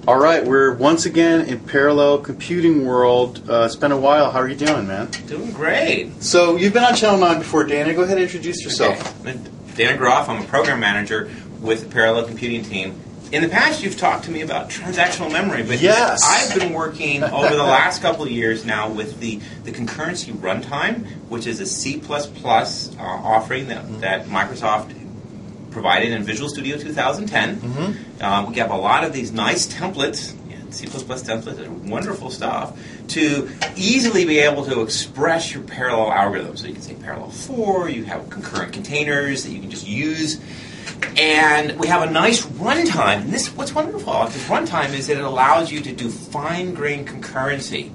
All right, we're once again in parallel computing world. It's been a while. How are you doing, man? Doing great. So you've been on Channel 9 before, Dana. Go ahead and introduce yourself. Okay. Dana Groff. I'm a program manager with the parallel computing team. In the past, you've talked to me about transactional memory, but yes. I've been working over the last couple of years now with the concurrency runtime, which is a C++ offering that Microsoft provided in Visual Studio 2010. Mm-hmm. We have a lot of these nice templates, C++ templates, and wonderful stuff, to easily be able to express your parallel algorithm. So you can say parallel for, you have concurrent containers that you can just use. And we have a nice runtime. And what's wonderful about this runtime is that it allows you to do fine-grained concurrency.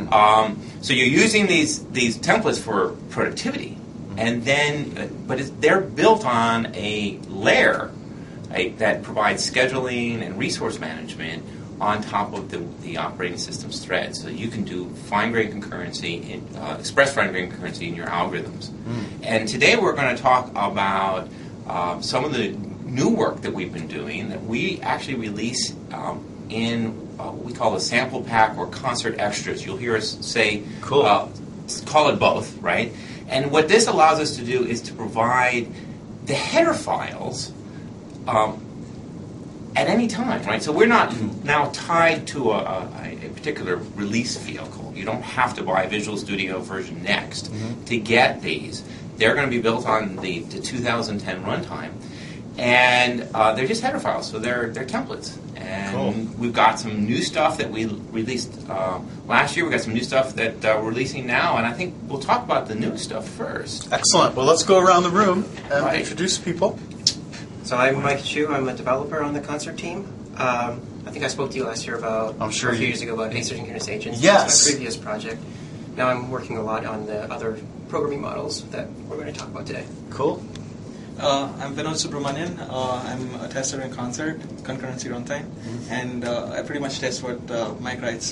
So you're using these templates for productivity, and then, they're built on a layer that provides scheduling and resource management on top of the operating system's threads. So you can do fine-grained concurrency, express fine-grained concurrency in your algorithms. And today we're going to talk about some of the new work that we've been doing that we actually release in what we call a sample pack or concert extras. You'll hear us say, cool. Call it both, right? And what this allows us to do is to provide the header files at any time, right? So we're not now tied to a particular release vehicle. You don't have to buy Visual Studio version Next to get these. They're going to be built on the 2010 runtime, and they're just header files, so they're templates. And we've got some new stuff that we released last year. We've got some new stuff that we're releasing now, and I think we'll talk about the new stuff first. Excellent. Well, let's go around the room and introduce people. So I'm Mike Chu. I'm a developer on the concert team. I think I spoke to you last year about, a few years ago, about asynchronous agents. Yes. That's my previous project. Now I'm working a lot on the other programming models that we're going to talk about today. Cool. I'm Vinod Subramanian. I'm a tester in Concert, concurrency runtime, and I pretty much test what Mike writes.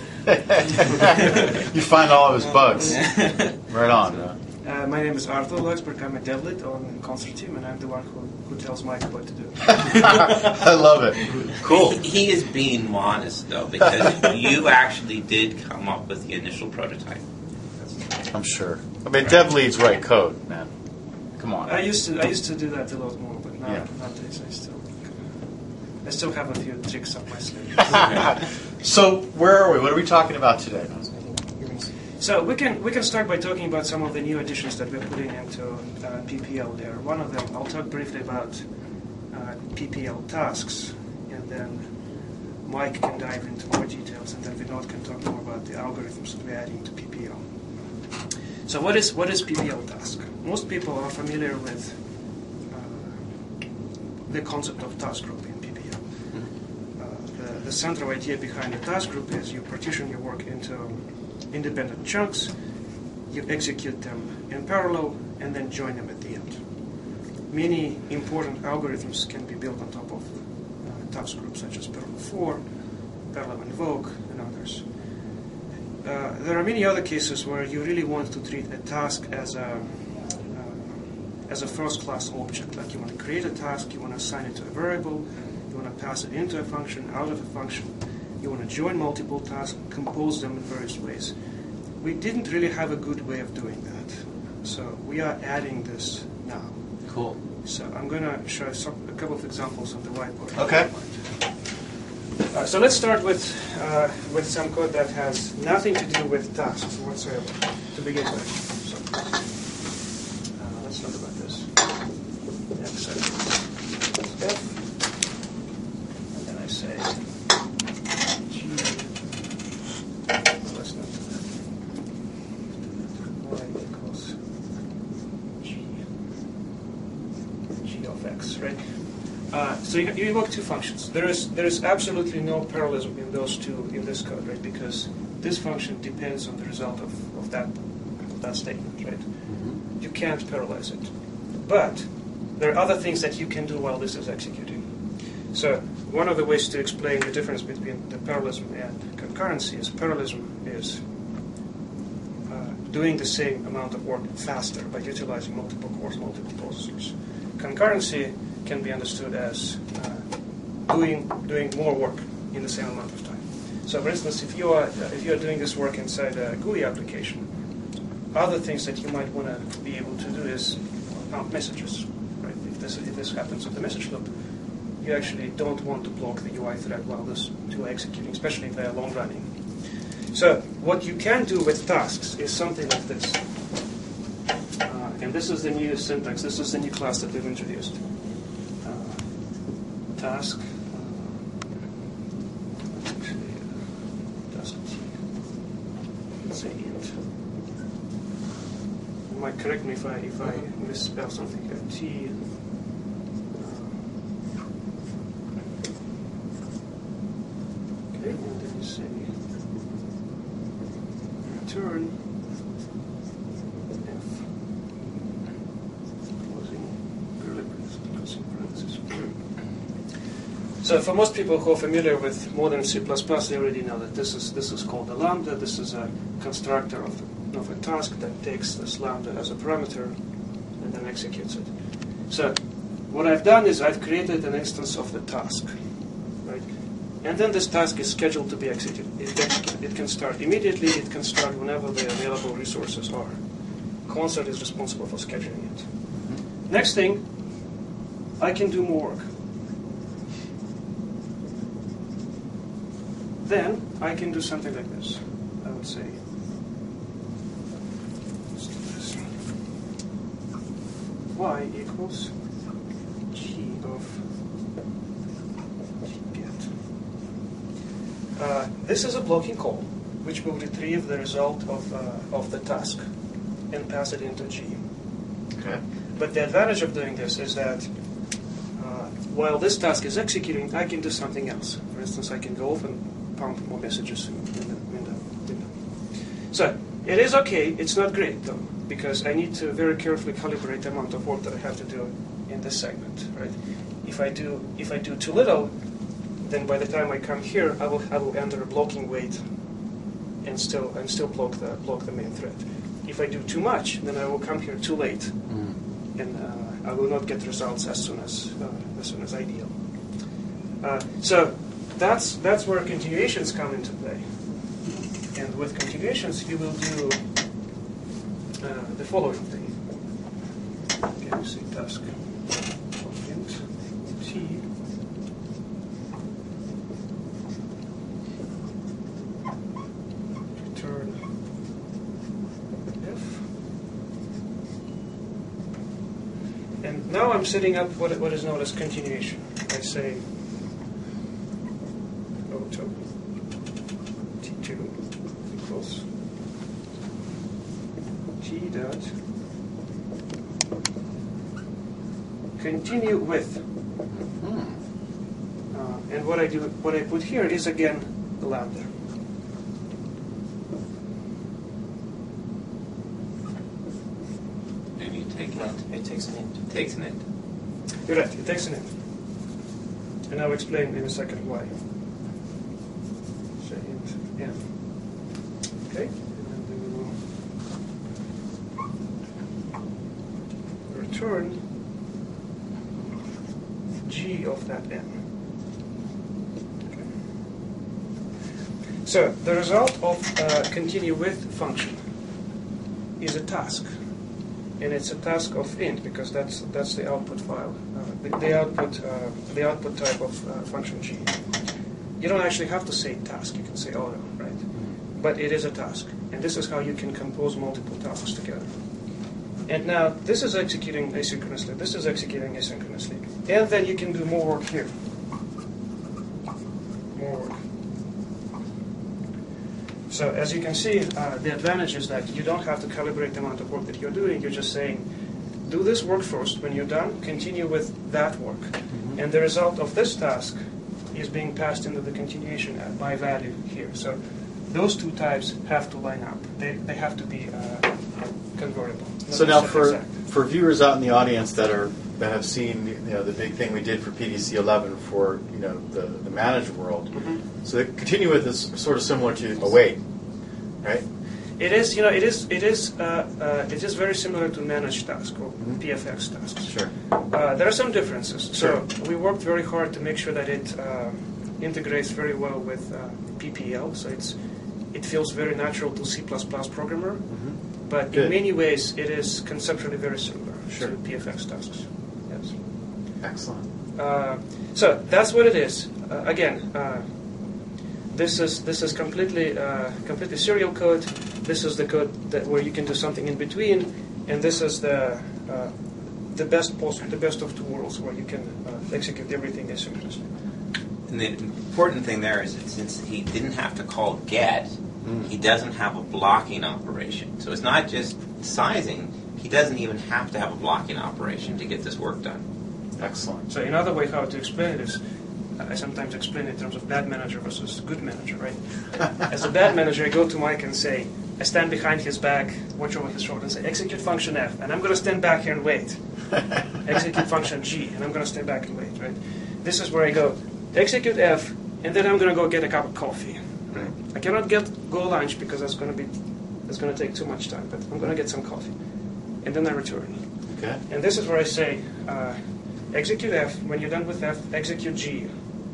You find all of his bugs. Right on. My name is Arthur Luxberg. I'm a dev lead on the Concert team, and I'm the one who tells Mike what to do. I love it. Cool. He is being modest, though, because you actually did come up with the initial prototype. I'm sure. I mean, dev leads write code, man. Come on. I used to do that a lot more, but nowadays I still have a few tricks up my sleeve. So where are we? What are we talking about today? So we can start by talking about some of the new additions that we're putting into PPL there. One of them, I'll talk briefly about PPL tasks, and then Mike can dive into more details, and then Vinod can talk more about the algorithms that we're adding to PPL. So what is PPL task? Most people are familiar with the concept of task group in PPL. The central idea behind the task group is you partition your work into independent chunks, you execute them in parallel, and then join them at the end. Many important algorithms can be built on top of task groups, such as parallel for, parallel invoke, and others. There are many other cases where you really want to treat a task as a first-class object. Like you want to create a task, you want to assign it to a variable, you want to pass it into a function, out of a function, you want to join multiple tasks, compose them in various ways. We didn't really have a good way of doing that, so we are adding this now. Cool. So I'm going to show a couple of examples on the whiteboard. Okay. So let's start with some code that has nothing to do with tasks whatsoever to begin with. So let's talk about this. F, and then I say G. Let's not do that. Y equals G of X, right? So you invoke two functions. There is absolutely no parallelism in those two in this code, right? Because this function depends on the result of that statement, right? Mm-hmm. You can't parallelize it. But there are other things that you can do while this is executing. So one of the ways to explain the difference between the parallelism and concurrency is parallelism is doing the same amount of work faster by utilizing multiple cores, multiple processors. Concurrency can be understood as doing more work in the same amount of time. So, for instance, if you are doing this work inside a GUI application, other things that you might want to be able to do is count messages. Right? If this happens with the message loop, you actually don't want to block the UI thread while this two are executing, especially if they are long running. So what you can do with tasks is something like this. And this is the new syntax. This is the new class that we've introduced. Task. Actually, task T. Let's say int. You might correct me if I misspell something here. T. Okay, and then you say return F. Closing parentheses. So for most people who are familiar with modern C++, they already know that this is called a lambda. This is a constructor of a task that takes this lambda as a parameter and then executes it. So what I've done is I've created an instance of the task, right? And then this task is scheduled to be executed. It can start immediately. It can start whenever the available resources are. Concert is responsible for scheduling it. Next thing, I can do more work. Then I can do something like this. I would say, let's do this. Y equals G of get. This is a blocking call, which will retrieve the result of the task and pass it into G. Okay. But the advantage of doing this is that while this task is executing, I can do something else. For instance, I can go off and pump more messages in the window. So it is okay. It's not great though, because I need to very carefully calibrate the amount of work that I have to do in this segment. Right? If I do too little, then by the time I come here, I will enter a blocking wait and still block the main thread. If I do too much, then I will come here too late, and I will not get results as soon as ideal. So that's where continuations come into play. And with continuations, you will do the following thing. Okay, we say task int T. Return F. And now I'm setting up what is known as continuation. I say T2 equals T dot continue with. And what I put here is again the lambda. And you take it. It takes an int. It takes an int. You're right, it takes an int. And I'll explain in a second why. Say int n. Okay? And then we will return g of that n. Okay. So the result of continue with function is a task. And it's a task of int because that's the output file, the output type of function G. You don't actually have to say task; you can say auto, right? But it is a task, and this is how you can compose multiple tasks together. And now this is executing asynchronously. This is executing asynchronously, and then you can do more work here. More work. So as you can see, the advantage is that you don't have to calibrate the amount of work that you're doing. You're just saying, do this work first. When you're done, continue with that work. And the result of this task is being passed into the continuation by value here. So those two types have to line up. They have to be convertible. So now for viewers out in the audience that have seen the big thing we did for PDC 11 for the managed world. So the continue with is sort of similar to await, right? It is very similar to managed task or PFX tasks. Sure. There are some differences. So we worked very hard to make sure that integrates very well with PPL, so it feels very natural to C++ programmer. But Good. in many ways, it is conceptually very similar Sure. to PFX tasks. Yes. Excellent. So that's what it is. Again, this is completely serial code. This is the code where you can do something in between, and this is the best of two worlds, where you can execute everything asynchronously. And the important thing there is that since he didn't have to call get, he doesn't have a blocking operation. So it's not just sizing. He doesn't even have to have a blocking operation to get this work done. Excellent. So another way how to explain it is, I sometimes explain it in terms of bad manager versus good manager, right? As a bad manager, I go to Mike and say, I stand behind his back, watch over his shoulder, and say, execute function F, and I'm going to stand back here and wait. Execute function G, and I'm going to stand back and wait, right? This is where I go, execute F, and then I'm going to go get a cup of coffee. Right. I cannot go lunch because that's going to take too much time, but I'm going to get some coffee. And then I return. Okay. And this is where I say, execute F. When you're done with F, execute G.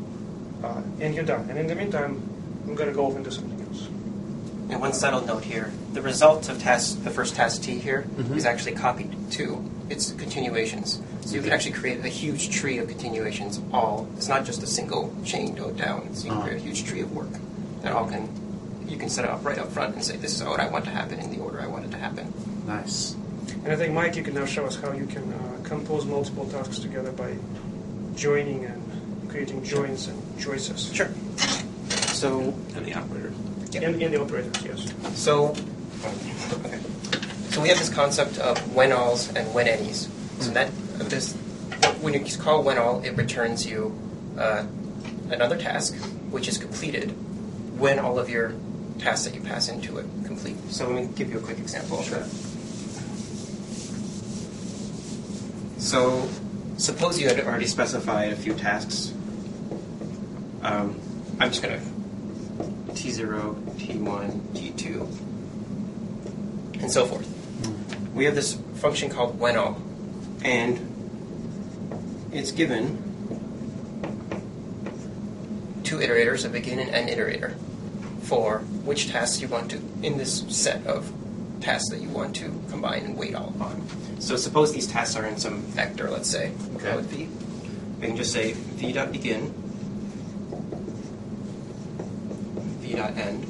And you're done. And in the meantime, I'm going to go over and do something else. And one subtle note here, the result of the first task T here is actually copied to its continuations. So you can actually create a huge tree of continuations it's not just a single chain node down, so you can create a huge tree of work that you can set it up right up front and say, this is what I want to happen in the order I want it to happen. Nice. And I think, Mike, you can now show us how you can compose multiple tasks together by joining and creating joins and choices. Sure. So, And the operators. In the operators, yes. So we have this concept of when-alls and when-any's. So when you call when-all, it returns you another task, which is completed when all of your tasks that you pass into it complete. So let me give you a quick example of that. So suppose you had already specified a few tasks. I'm just going to T0, T1, T2, and so forth. We have this function called when-all, and it's given two iterators, a begin and end iterator, for which tasks you want to, in this set of tasks that you want to combine and wait all on. So suppose these tasks are in some vector, let's say. Okay. That would be, we can just say v.begin, v.end.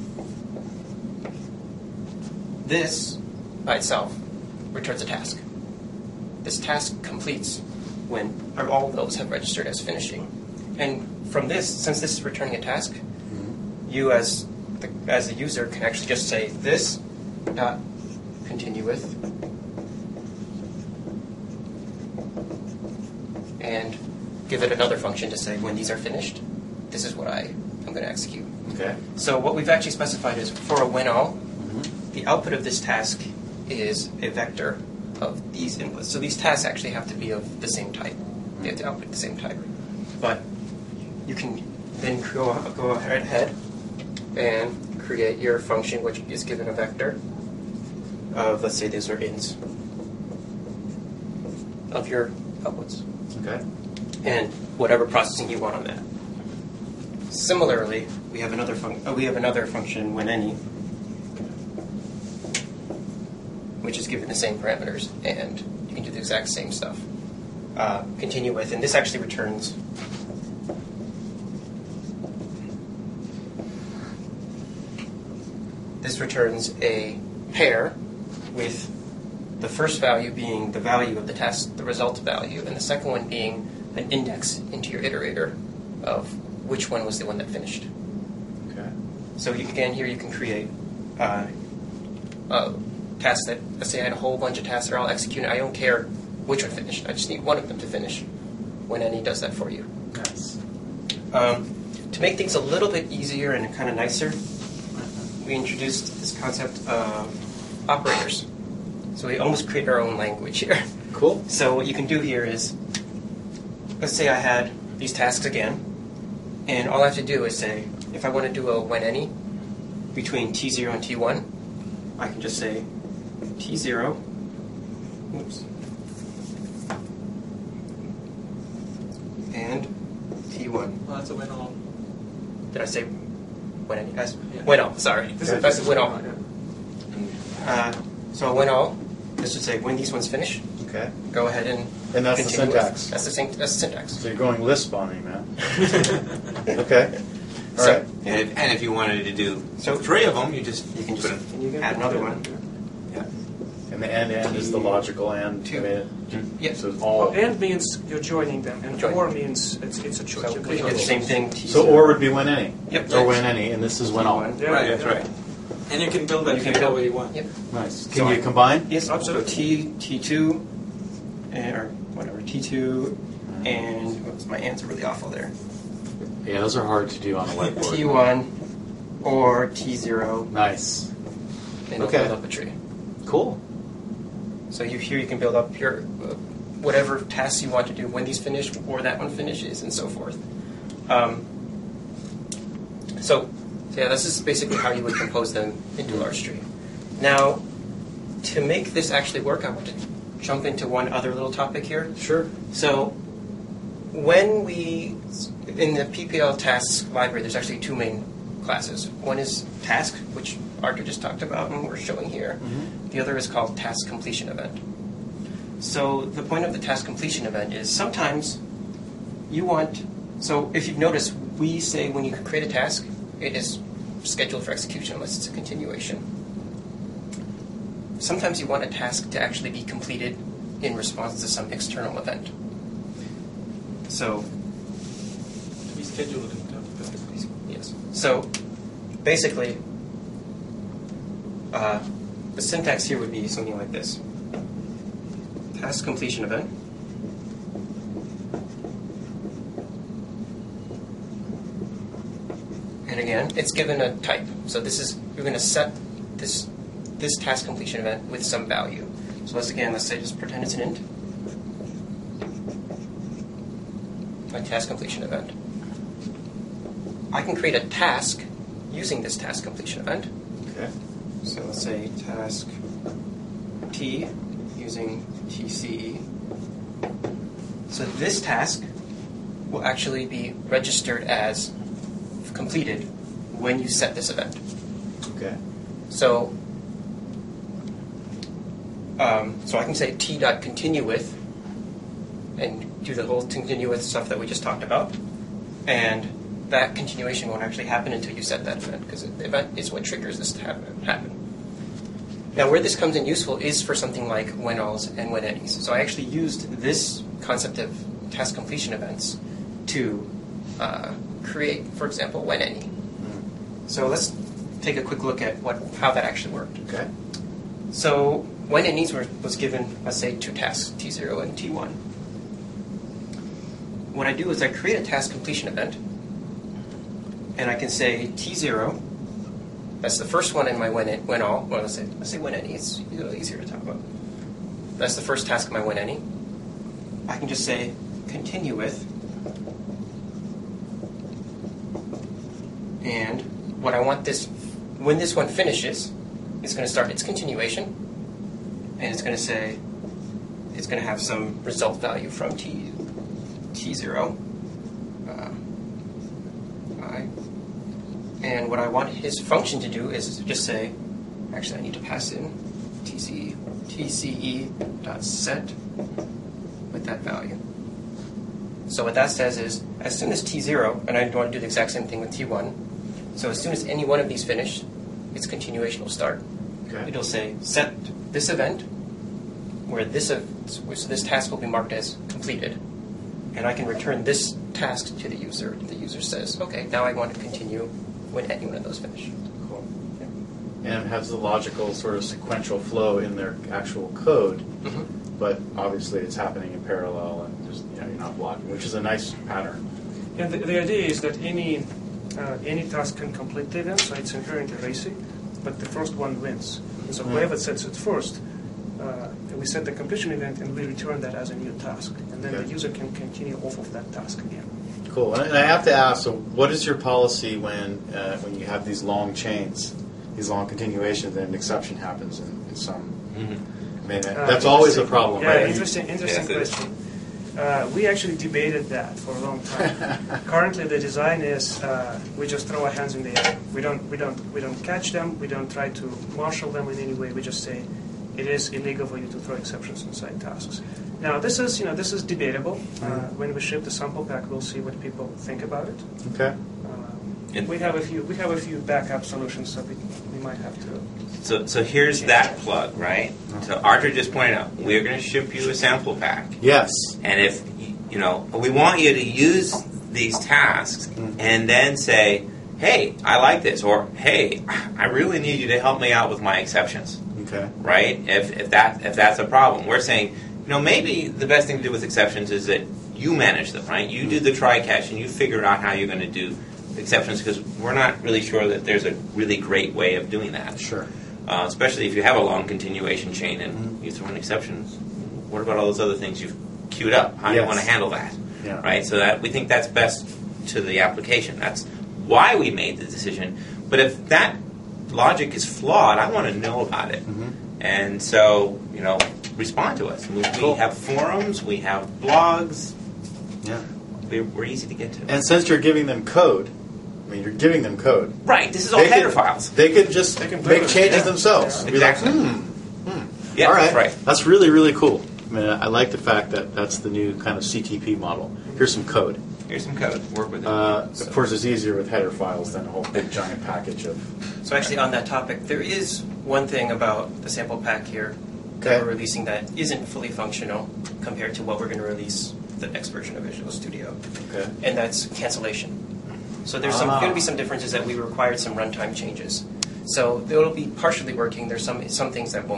This, by itself, returns a task. This task completes when all of those have registered as finishing. And from this, since this is returning a task, you as the user can actually just say this dot continue with and give it another function to say when these are finished, this is what I'm going to execute. Okay. So what we've actually specified is for a when-all, the output of this task is a vector of these inputs. So these tasks actually have to be of the same type. They have to output the same type. But you can then go ahead and create your function, which is given a vector of, let's say these are ints, of your outputs. Okay. And whatever processing you want on that. Similarly, we have another function when any, which is given the same parameters, and you can do the exact same stuff. Continue with, and this actually returns a pair with the first value being the value of the test, the result value, and the second one being an index into your iterator of which one was the one that finished. Okay. So again, here you can create tasks that, let's say I had a whole bunch of tasks that are all executing. I don't care which one finished. I just need one of them to finish. When any does that for you. Nice. To make things a little bit easier and kind of nicer, we introduced this concept of operators. So we almost create our own language here. Cool. So what you can do here is, let's say I had these tasks again, and all I have to do is say, if I want to do a when any between T0 and T1, I can just say T0, oops, and T1. That's a when-all. did I say when any? When all, sorry. This I said when all. Yeah. So when all, this would say when these ones finish, Okay. go ahead and And that's the continue with- syntax. That's the syntax. So you're going Lisp on me, man. Okay. All So- right. And if you wanted to do So- 3 of them, you just You can put just them. add another one. Yeah. And the and is the logical and. Two. I mean, Yeah. So it's Well, all. and means you're joining them, and Join. or means it's a choice. So You we click did the on same it. thing. So or would be when any. Yep. Or when any, and this is when all. Yeah, Right, yeah. that's right. And you can build that You can any build- way you want. Yep. Nice. Can So you I- combine? Yes, so Absolutely. T2, or whatever, T2, and whoops, my ants are really awful there. Yeah, those are hard to do on a whiteboard. T1 or T0, Nice. and Okay. it'll build up a tree. Cool. So here you can build up your whatever tasks you want to do when these finish or that one finishes and so forth. So yeah, this is basically how you would compose them into a large tree. Now, to make this actually work, I want to jump into one other little topic here. Sure. So when we, in the PPL tasks library, there's actually two main classes. One is task, which Arthur just talked about and we're showing here. The other is called task completion event. So the point of the task completion event is sometimes you want, so if you've noticed, we say when you create a task, it is scheduled for execution unless it's a continuation. Sometimes you want a task to actually be completed in response to some external event. So, To be scheduled in terms of yes. So, basically, the syntax here would be something like this. Task completion event. And again, it's given a type. So this is, you're going to set this task completion event with some value. So let's say just pretend it's an int. My task completion event. I can create a task using this task completion event. Okay. So let's say task T using TCE. So this task will actually be registered as completed when you set this event. Okay. So, so I can say t.continue with and do the whole continue with stuff that we just talked about. And that continuation won't actually happen until you set that event, because the event is what triggers this to happen. Now, where this comes in useful is for something like when alls and when any's. So I actually used this concept of task completion events to create, for example, when any. So let's take a quick look at how that actually worked. Okay. So when any's was given, let's say, two tasks, T0 and T1. What I do is I create a task completion event, and I can say T0. That's the first one in my when all. Well, let's say when any. It's a little easier to talk about. That's the first task of my when any. I can just say continue with, and what I want when this one finishes, it's going to start its continuation, and it's going to say it's going to have some result value from T0. And what I want his function to do is just say, actually I need to pass in TCE.set with that value. So what that says is, as soon as T0, and I want to do the exact same thing with T1, so as soon as any one of these finish, its continuation will start. Okay. It'll say, set this event, where this task will be marked as completed, and I can return this task to the user. The user says, okay, now I want to continue when any one of those finish. Cool. Yeah. And it has the logical sort of sequential flow in their actual code, Mm-hmm. but obviously it's happening in parallel and just you're not blocking, which is a nice pattern. And the idea is that any task can complete the event, so it's inherently racy, but the first one wins. And so whoever sets it first, we set the completion event and we return that as a new task. And then Okay. the user can continue off of that task again. Cool. And I have to ask, so what is your policy when you have these long chains, these long continuations, and an exception happens in some... I mean, that's always a problem, Yeah, right? interesting Yes, it is. question. We actually debated that for a long time. Currently, the design is we just throw our hands in the air. We don't catch them. We don't try to marshal them in any way. We just say it is illegal for you to throw exceptions inside tasks. Now, this is debatable. When we ship the sample pack, we'll see what people think about it. Okay. We have a few backup solutions that we might have to. So here's that plug, right? So Artur just pointed out, we're going to ship you a sample pack. Yes. And if, we want you to use these tasks and then say, hey, I like this, or hey, I really need you to help me out with my exceptions. Okay. Right? If that's a problem. We're saying, maybe the best thing to do with exceptions is that you manage them, right? You do the try catch and you figure out how you're going to do exceptions, because we're not really sure that there's a really great way of doing that. Sure. Especially if you have a long continuation chain and you throw in exceptions. What about all those other things you've queued up? How do you want to handle that? Yeah. Right? So that we think that's best to the application. That's why we made the decision. But if that logic is flawed, I want to know about it. And so, respond to us. We have forums, we have blogs. Yeah. We're easy to get to. And since you're giving them code, you're giving them code. Right. This is all header files. They could just make changes themselves. Yeah. Exactly. Yeah, all right. That's right. That's really, really cool. I like the fact that that's the new kind of CTP model. Here's some code. Here's some code. Work with it. Of course, it's easier with header files than a whole big giant package of... So actually on that topic, there is one thing about the sample pack here that Okay. we're releasing that isn't fully functional compared to what we're going to release the next version of Visual Studio. Okay. And that's cancellation. So there's going to be some differences that we required some runtime changes. So it'll be partially working. There's some things that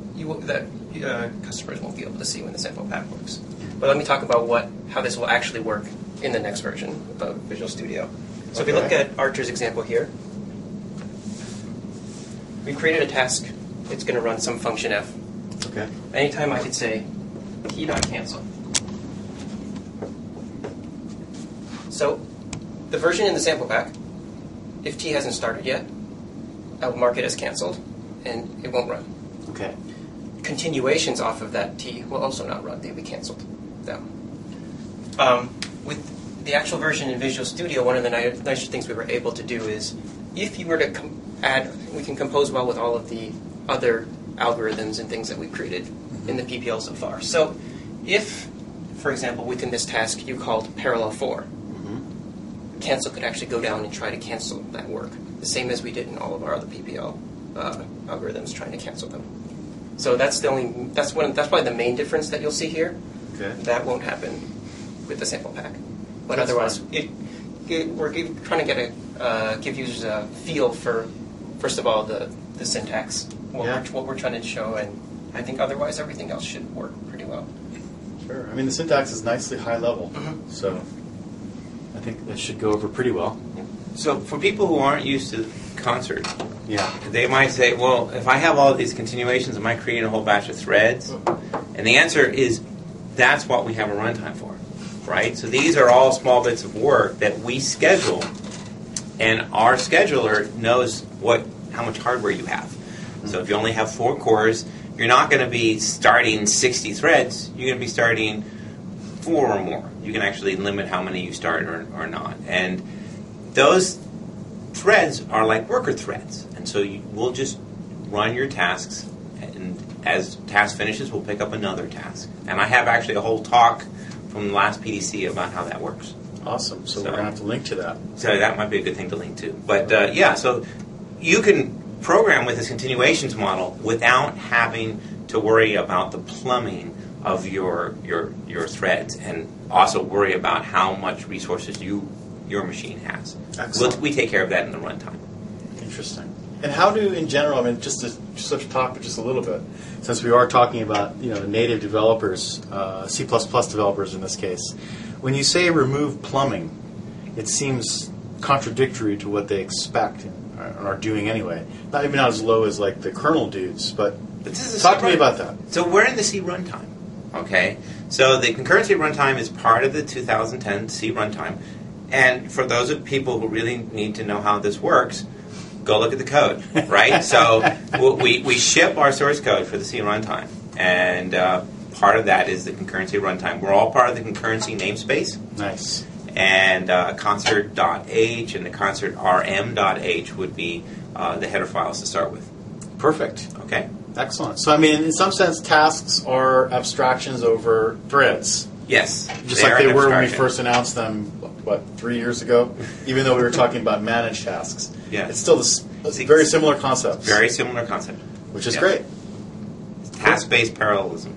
customers won't be able to see when the sample pack works. But let me talk about how this will actually work in the next version of Visual Studio. So if we look at Artur's example here, we created a task. It's going to run some function f. Okay. Anytime I could say key.cancel. So the version in the sample pack, if T hasn't started yet, I will mark it as canceled, and it won't run. Okay. Continuations off of that T will also not run. They'll be canceled down. With the actual version in Visual Studio, one of the nicer things we were able to do is, if you were to we can compose well with all of the other algorithms and things that we've created in the PPL so far. So if, for example, within this task you called parallel for, cancel could actually go down and try to cancel that work, the same as we did in all of our other PPL algorithms trying to cancel them. So that's probably the main difference that you'll see here. Okay. That won't happen with the sample pack. But That's otherwise, fine. we're trying to give users a feel for, first of all, the syntax, what we're trying to show, and I think otherwise everything else should work pretty well. Sure. The syntax is nicely high level, so I think that should go over pretty well. So for people who aren't used to Concert, Yeah. they might say, well, if I have all these continuations, am I creating a whole batch of threads? And the answer is, that's what we have a runtime for, right? So these are all small bits of work that we schedule, and our scheduler knows how much hardware you have. So if you only have 4 cores, you're not going to be starting 60 threads. You're going to be starting 4 or more. You can actually limit how many you start or not. And those threads are like worker threads. And so we'll just run your tasks, and as task finishes, we'll pick up another task. And I have actually a whole talk from the last PDC about how that works. Awesome. So we're going to have to link to that. So that might be a good thing to link to. But so you can program with this continuations model without having to worry about the plumbing of your threads, and also worry about how much resources your machine has. Excellent. We take care of that in the runtime. Interesting. And how do, in general, just to switch topic just a little bit, since we are talking about the native developers, C++ developers in this case, when you say remove plumbing, it seems contradictory to what they expect and are doing anyway. Not as low as like the kernel dudes, but talk to me about that. So we're in the C runtime, okay? So the concurrency runtime is part of the 2010 C runtime. And for those of people who really need to know how this works, go look at the code, right? So we ship our source code for the C runtime. And part of that is the concurrency runtime. We're all part of the concurrency namespace. Nice. And concert.h and the concert.rm.h would be the header files to start with. Perfect. Okay? Excellent. So, I mean, in some sense, tasks are abstractions over threads. Yes. Just like they an were when we abstraction. first announced them, 3 years ago? Even though we were talking about managed tasks. Yeah. It's still a very similar concept. Very similar concept. Which is Yeah. great. Task-based parallelism.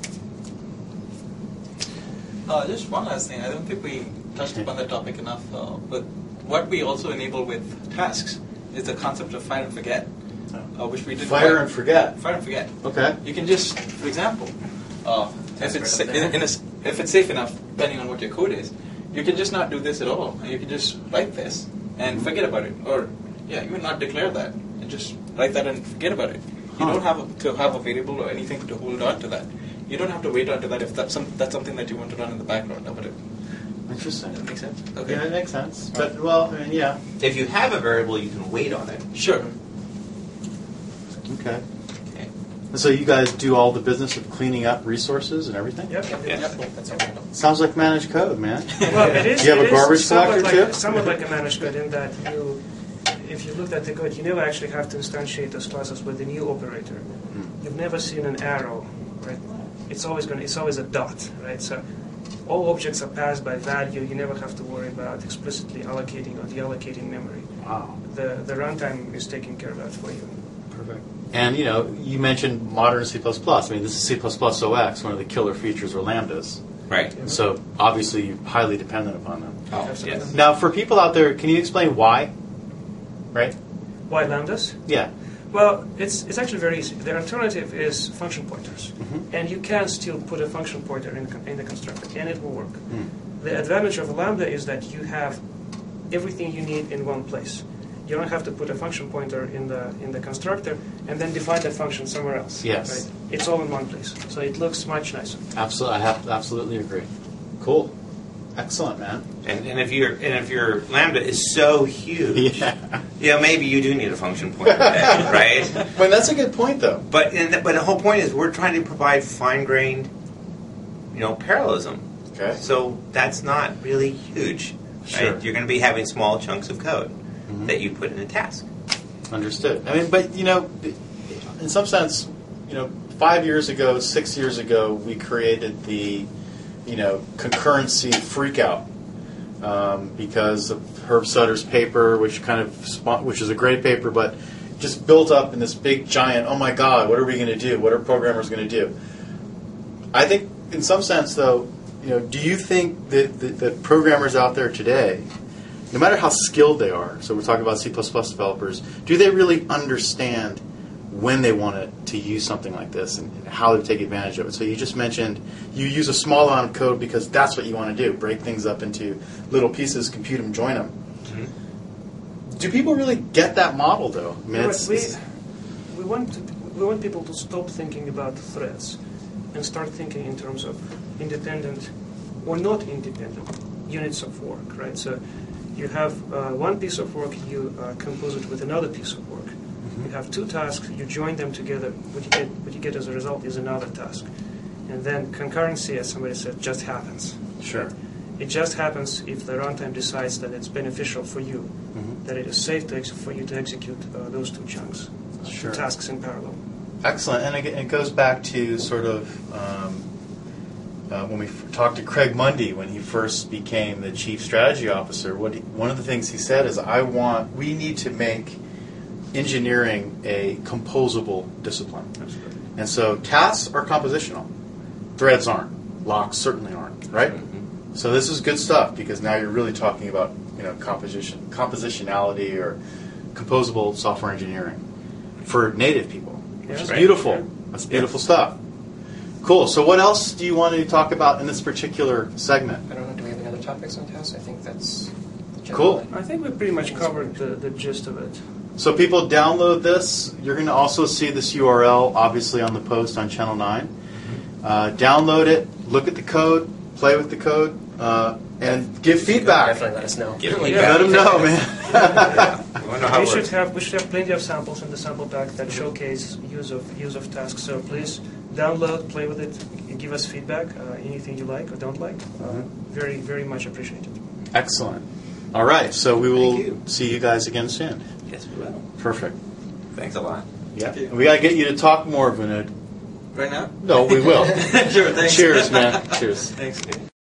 Just one last thing. I don't think we touched upon that topic enough. But what we also enable with tasks is the concept of fire and forget, which we did. Fire and forget. Fire and forget. Okay. You can just, for example, if it's safe enough, depending on what your code is, you can just not do this at all, and you can just write this and forget about it, or even not declare that and just write that and forget about it. You don't have to have a variable or anything to hold on to that. You don't have to wait onto that if that's something that you want to run in the background. But Interesting. does that make sense? Yeah, it makes sense. But, well, I mean, yeah. If you have a variable, you can wait on it. Sure. Okay. Okay. And so you guys do all the business of cleaning up resources and everything? Yep. Yes. That's all we know. Sounds like managed code, man. Well, it is. Do you have it a is garbage somewhat collector like, too? Somewhat like a managed code in that if you looked at the code, you never actually have to instantiate those classes with the new operator. You've never seen an arrow, right? It's always a dot, right? So all objects are passed by value. You never have to worry about explicitly allocating or deallocating memory. Wow. The runtime is taking care of that for you. Perfect. And, you mentioned modern C++. I mean, this is C++ OX. One of the killer features are lambdas. Right. So obviously you're highly dependent upon them. Oh, Absolutely. yes. Now, for people out there, can you explain why? Right? Why lambdas? Yeah. Well, it's actually very easy. The alternative is function pointers. Mhm. And you can still put a function pointer in the constructor, and it will work. Mm. The advantage of a lambda is that you have everything you need in one place. You don't have to put a function pointer in the constructor and then define that function somewhere else. Yes. Right? It's all in one place. So it looks much nicer. Absolutely. Absolutely agree. Cool. Excellent, man. And if your lambda is so huge, Yeah. maybe you do need a function pointer, there, right? Well, that's a good point, though. But the whole point is we're trying to provide fine-grained, parallelism. Okay. So that's not really huge. Sure. Right? You're going to be having small chunks of code that you put in a task. Understood. I mean, but, in some sense, 5 years ago, 6 years ago, we created the, concurrency freakout because of Herb Sutter's paper, which is a great paper, but just built up in this big giant, oh my God, what are we going to do? What are programmers going to do? I think, in some sense, though, do you think that programmers out there today, no matter how skilled they are, so we're talking about C++ developers, do they really understand when they want to use something like this and how to take advantage of it? So you just mentioned you use a small amount of code because that's what you want to do, break things up into little pieces, compute them, join them. Mm-hmm. Do people really get that model, though? I mean, we want people to stop thinking about threads and start thinking in terms of independent or not independent units of work, right? So you have one piece of work, you compose it with another piece of work. You have two tasks, you join them together, what you get as a result is another task. And then concurrency, as somebody said, just happens. Sure. It just happens if the runtime decides that it's beneficial for you, that it is safe for you to execute those two chunks, Sure. two tasks in parallel. Excellent. And again, it goes back to sort of when we talked to Craig Mundy when he first became the chief strategy officer. One of the things he said is, we need to make engineering a composable discipline. And so tasks are compositional. Threads aren't. Locks certainly aren't, right? Mm-hmm. So this is good stuff because now you're really talking about compositionality or composable software engineering for native people, which is beautiful. Yeah. That's beautiful stuff. Cool. So what else do you want to talk about in this particular segment? I don't know. Do we have any other topics on tasks? I think that's the cool. I think we pretty much covered the gist of it. So people download this. You're going to also see this URL, obviously, on the post on Channel 9. Download it, look at the code, play with the code, and give feedback. Definitely let us know. Let them know, man. We should have plenty of samples in the sample pack that showcase use of tasks. So please download, play with it, and give us feedback, anything you like or don't like. Very, very much appreciated. Excellent. All right, so we will Thank you. see you guys again soon. Yes, we will. Perfect. Thanks a lot. Yeah. Thank you. We got to get you to talk more, Vinod. Right now? No, we will. Sure, thanks. Cheers, man. Cheers. Thanks.